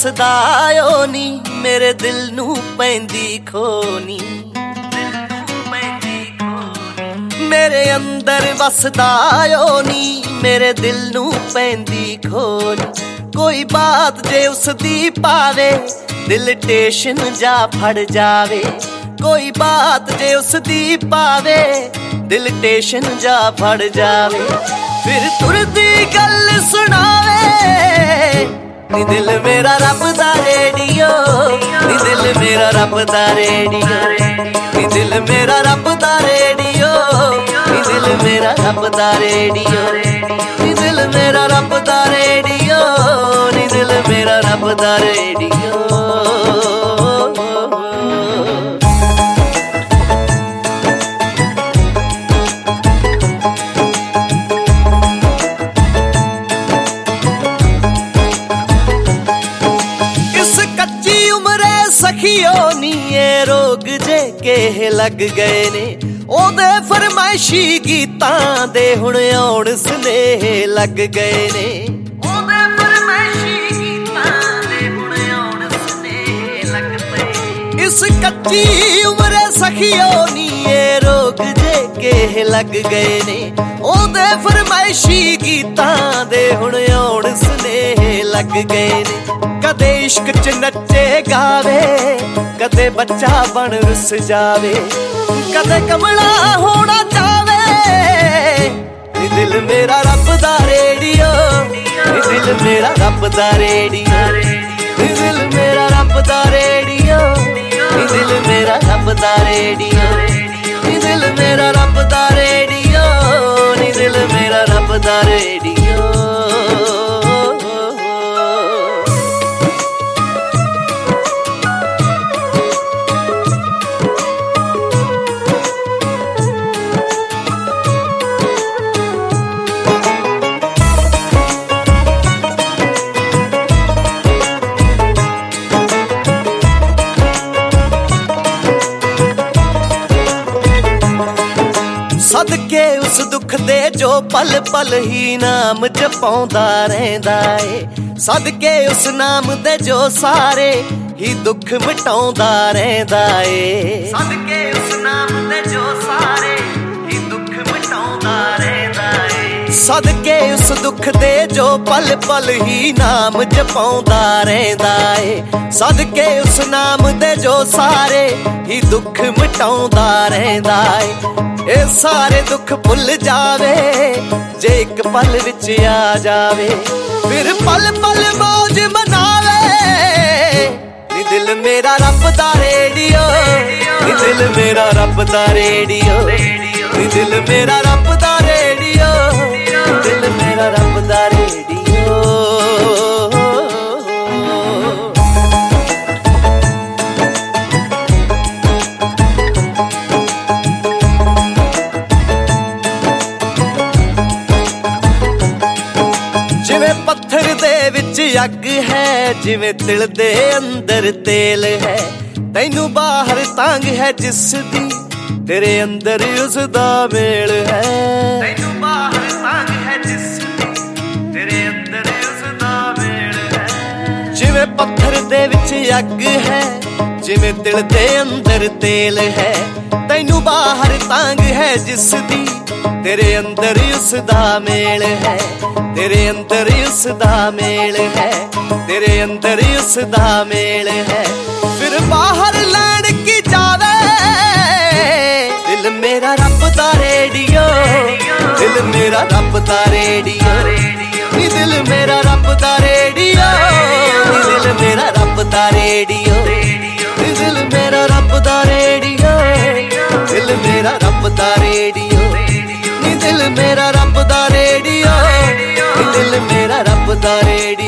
ਵਸਦਾ ਓ ਨੀ ਮੇਰੇ ਦਿਲ ਨੂੰ ਪੈਂਦੀ ਖੋਨੀ ਮੇਰੇ ਅੰਦਰ ਵਸਦਾ ਓ ਨੀ ਮੇਰੇ ਦਿਲ ਨੂੰ ਪੈਂਦੀ ਖੋਨੀ ਕੋਈ ਬਾਤ ਜੇ ਉਸ ਦੀ ਪਾਵੇ ਦਿਲ ਟੇਸ਼ਨ ਜਾ ਫੜ ਜਾਵੇ ਕੋਈ ਬਾਤ ਜੇ ਉਸ ਦੀ ਪਾਵੇ ਦਿਲ ਟੇਸ਼ਨ ਜਾ ਫੜ ਜਾਵੇ ਫਿਰ ਤੁਰਦੀ ਗੱਲ ਸੁਣਾਵੇ ਨੀ ਦਿਲ ਮੇਰਾ ਰੱਬ ਦਾ ਰੇਡੀਓ ਨੀ ਦਿਲ ਮੇਰਾ ਰੱਬ ਦਾ ਰੇਡੀਓ ਨੀ ਦਿਲ ਮੇਰਾ ਰੱਬ ਦਾ ਰੇਡੀਓ ਨੀ ਦਿਲ ਮੇਰਾ ਰੱਬ ਦਾ ਰੇਡੀਓ ਨੀ ਦਿਲ ਮੇਰਾ ਰੱਬ ਦਾ ਰੇਡੀਓ ਨੀ ਦਿਲ ਮੇਰਾ ਰੱਬ ਦਾ ਰੇਡੀਓ ਸਖੀਓ ਨੀ ਇਹ ਰੋਗ ਜੇ ਕੇ ਲੱਗ ਗਏ ਨੇ ਉਹਦੇ ਫਰਮਾਇਸ਼ੀ ਗੀਤਾਂ ਦੇ ਹੁਣ ਆਉਣ ਸੁਨੇਹੇ ਲੱਗ ਗਏ ਨੇ ਉਹਦੇ ਫਰਮਾਇਸ਼ੀ ਗੀਤਾਂ ਦੇ ਹੁਣ ਆਉਣ ਸੁਨੇਹੇ ਲੱਗ ਪਏ ਇਸ ਕੱਚੀ ਉਮਰੇ ਸਖੀਓ ਨੀ ਇਹ ਰੋਗ ਜੇ ਕੇ ਲੱਗ ਗਏ ਨੇ ਉਹਦੇ ਫਰਮਾਇਸ਼ੀ ਗੀਤਾਂ ਦੇ ਹੁਣ ਆਉਣ ਸੁਨੇਹੇ ਲੱਗ ਗਏ ਨੇ ਕਦੇ ਇਸ਼ਕ ਚ ਨੱਚੇ ਗਾਵੇ ਕਦੇ ਬੱਚਾ ਬਣ ਰੁੱਸ ਜਾਵੇ ਕਦੇ ਕਮਲਾ ਹੋਣਾ ਚਾਵੇ ਨੀ ਦਿਲ ਮੇਰਾ ਰੱਬ ਦਾ ਰੇਡੀਓ ਨੀ ਦਿਲ ਮੇਰਾ ਰੱਬ ਦਾ ਰੇਡੀਓ ਨੀ ਦਿਲ ਮੇਰਾ ਰੱਬ ਦਾ ਰੇਡੀਓ ਨੀ ਦਿਲ ਮੇਰਾ ਰੱਬ ਦਾ ਰੇਡੀਓ ਨੀ ਦਿਲ ਮੇਰਾ ਰੱਬ ਦਾ ਰੇਡੀਓ ਨੀ ਦਿਲ ਮੇਰਾ ਰੱਬ ਦਾ ਰੇਡੀਓ ਸਦਕੇ ਉਸ ਦੁੱਖ ਦੇ ਜੋ ਪਲ ਪਲ ਹੀ ਨਾਮ ਜਪਾਉਂਦਾ ਰਹਿੰਦਾ ਏ ਸਦਕੇ ਉਸ ਨਾਮ ਦੇ ਜੋ ਸਾਰੇ ਹੀ ਦੁੱਖ ਮਿਟਾਉਂਦਾ ਰਹਿੰਦਾ ਏ ਸਦਕੇ ਉਸ ਨਾਮ ਦੇ ਜੋ ਸਾਰੇ ਹੀ ਦੁੱਖ ਮਿਟਾਉਂਦਾ ਰਹਿੰਦਾ ਏ ਸਦਕੇ ਉਸ ਦੁੱਖ ਦੇ ਜੋ ਪਲ ਪਲ ਹੀ ਨਾਮ ਜਪਾਉਂਦਾ ਰਹਿੰਦਾ ਏ ਸਦਕੇ ਉਸ ਨਾਮ ਦੇ ਜੋ ਸਾਰੇ ਹੀ ਦੁੱਖ ਮਿਟਾਉਂਦਾ ਰਹਿੰਦਾ ਏ ਇਹ ਸਾਰੇ ਦੁੱਖ ਭੁੱਲ ਜਾਵੇ ਜੇ ਇੱਕ ਪਲ ਵਿੱਚ ਆ ਜਾਵੇ ਫਿਰ ਪਲ ਪਲ ਮੌਜ ਮਨਾਵੇ ਨੀ ਦਿਲ ਮੇਰਾ ਰੱਬ ਦਾ ਰੇਡੀਓ ਨੀ ਦਿਲ ਮੇਰਾ ਰੱਬ ਦਾ ਰੇਡੀਓ ਨੀ ਦਿਲ ਮੇਰਾ ਰੱਬ ਦਾ ਰੇਡੀਓ ਨੀ ਦਿਲ ਮੇਰਾ ਰੱਬ ਦਾ ਰੇਡੀਓ ਜਿਵੇਂ ਪੱਥਰ ਦੇ ਵਿੱਚ ਅੱਗ ਹੈ ਜਿਵੇਂ ਤਿਲ ਦੇ ਅੰਦਰ ਤੇਲ ਹੈ ਤੈਨੂੰ ਬਾਹਰ ਤੰਗ ਹੈ ਜਿਸ ਦੀ ਤੇਰੇ ਅੰਦਰ ਉਸ ਦਾ ਮੇਲ ਹੈ ਤੈਨੂੰ ਬਾਹਰ ਤੰਗ ਹੈ ਜਿਸ ਦੀ ਤੇਰੇ ਅੰਦਰ ਉਸ ਦਾ ਮੇਲ ਹੈ ਜਿਵੇਂ ਪੱਥਰ ਦੇ ਵਿੱਚ ਅੱਗ ਹੈ ਜਿਵੇਂ ਤਿਲ ਦੇ ਅੰਦਰ ਤੇਲ ਹੈ ਤੈਨੂੰ ਬਾਹਰ ਤੰਗ ਹੈ ਜਿਸ ਦੀ ਤੇਰੇ ਅੰਦਰ ਉਸ ਦਾ ਮੇਲ ਹੈ ਤੇਰੇ ਅੰਦਰ ਉਸ ਦਾ ਮੇਲ ਹੈ ਤੇਰੇ ਅੰਦਰ ਉਸ ਦਾ ਮੇਲ ਹੈ ਫਿਰ ਬਾਹਰ ਲੈਣ ਕੀ ਜਾਵੇ ਦਿਲ ਮੇਰਾ ਰੱਬ ਦਾ ਰੇਡੀਓ ਦਿਲ ਮੇਰਾ ਰੱਬ ਦਾ ਰੇਡੀਓ ਨੀ ਦਿਲ ਮੇਰਾ ਰੱਬ ਦਾ ਰੇਡੀਓ ਨੀ ਦਿਲ ਮੇਰਾ ਰੱਬ ਦਾ ਰੇਡੀਓ ਨੀ ਦਿਲ ਮੇਰਾ ਰੱਬ ਦਾ ਰੇਡੀਓ ਦਿਲ ਮੇਰਾ ਰੱਬ ਦਾ ਰੇਡੀਓ ਨੀ ਦਿਲ ਮੇਰਾ ਰੱਬ ਦਾ ਰੇਡੀਓ ਨੀ ਦਿਲ ਮੇਰਾ ਰੱਬ ਦਾ ਰੇਡੀਓ